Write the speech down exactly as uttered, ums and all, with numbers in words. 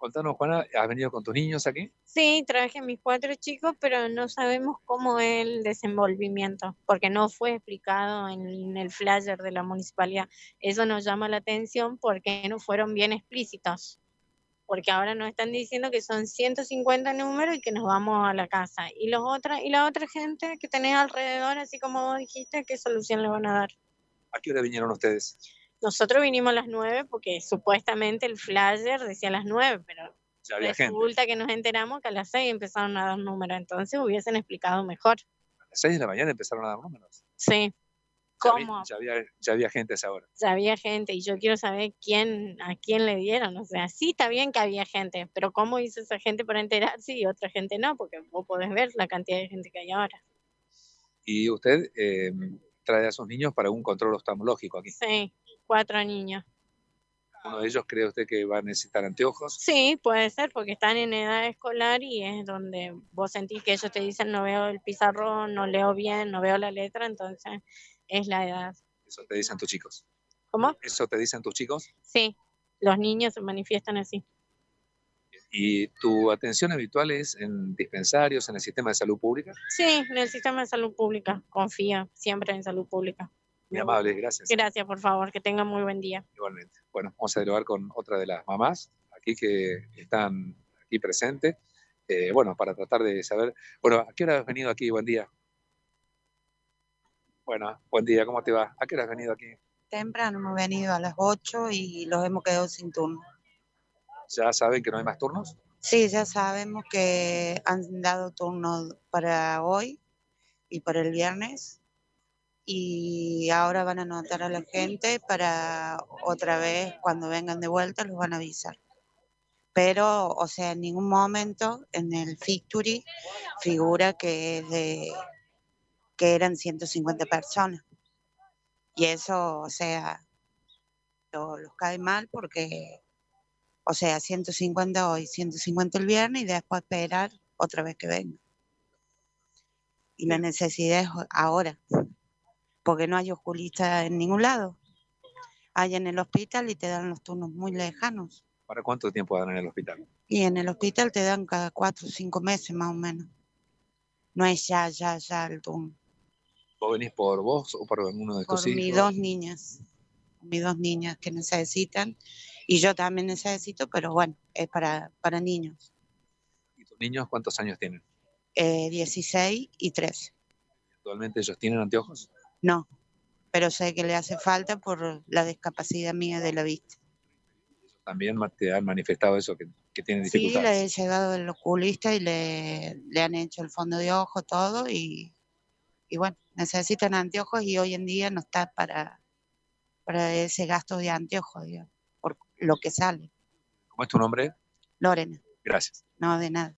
Contanos, Juana, ¿has venido con tus niños aquí? Sí, traje mis cuatro chicos, pero no sabemos cómo es el desenvolvimiento, porque no fue explicado en el flyer de la municipalidad. Eso nos llama la atención porque no fueron bien explícitos, porque ahora nos están diciendo que son ciento cincuenta números y que nos vamos a la casa. Y los otra, y la otra gente que tenés alrededor, así como vos dijiste, ¿qué solución le van a dar? ¿A qué hora vinieron ustedes? Nosotros vinimos a las nueve porque supuestamente el flyer decía a las nueve, pero Ya había gente. resulta que nos enteramos que a las seis empezaron a dar números, entonces hubiesen explicado mejor. A las seis de la mañana empezaron a dar números. Sí, Ya, vi- ¿cómo? ya había, ya había gente a esa hora. Ya había gente y yo quiero saber quién, a quién le dieron. O sea, sí está bien que había gente, pero ¿cómo hizo esa gente para enterarse y otra gente no? Porque vos podés ver la cantidad de gente que hay ahora. Y usted eh, trae a sus niños para un control oftalmológico aquí. Sí, cuatro niños. Uno de ellos cree usted que va a necesitar anteojos. Sí, puede ser, porque están en edad escolar y es donde vos sentís que ellos te dicen no veo el pizarrón, no leo bien, no veo la letra, entonces es la edad. Eso te dicen tus chicos. ¿Cómo? Eso te dicen tus chicos. Sí, los niños se manifiestan así. ¿Y tu atención habitual es en dispensarios, en el sistema de salud pública? Sí, en el sistema de salud pública, confío siempre en salud pública. Muy Me gusta. amable, gracias. Gracias, por favor, que tengan muy buen día. Igualmente. Bueno, vamos a dialogar con otra de las mamás aquí que están aquí presentes. Eh, bueno, para tratar de saber, bueno, ¿a qué hora has venido aquí? Buen día. Bueno, buen día, ¿cómo te va? ¿A qué hora has venido aquí? Temprano hemos venido a las ocho y los hemos quedado sin turno. ¿Ya saben que no hay más turnos? Sí, ya sabemos que han dado turno para hoy y para el viernes y ahora van a anotar a la gente para otra vez cuando vengan de vuelta los van a avisar. Pero, o sea, en ningún momento en el Fictory figura que es de que eran ciento cincuenta personas. Y eso, o sea, lo- los cae mal porque o sea, ciento cincuenta hoy, ciento cincuenta el viernes y después esperar otra vez que venga. Y la Bien. necesidad es ahora, porque no hay oculista en ningún lado. Hay en el hospital y te dan los turnos muy lejanos. ¿Para cuánto tiempo dan en el hospital? Y en el hospital te dan cada cuatro o cinco meses más o menos. No es ya, ya, ya el turno. ¿Vos venís por vos o por alguno de tus Por mis hijos? dos niñas, mis dos niñas que necesitan. Y yo también necesito, pero bueno, es para, para niños. ¿Y tus niños cuántos años tienen? Eh, dieciséis y trece. ¿Actualmente ellos tienen anteojos? No, pero sé que le hace falta por la discapacidad mía de la vista. También ma- te han manifestado eso, que, que tienen Sí, le he dificultades. llegado el oculista y le, le han hecho el fondo de ojo, todo, y, y bueno, necesitan anteojos y hoy en día no está para, para ese gasto de anteojos, digamos, por lo que sale. ¿Cómo es tu nombre? Lorena, Gracias. no de nada.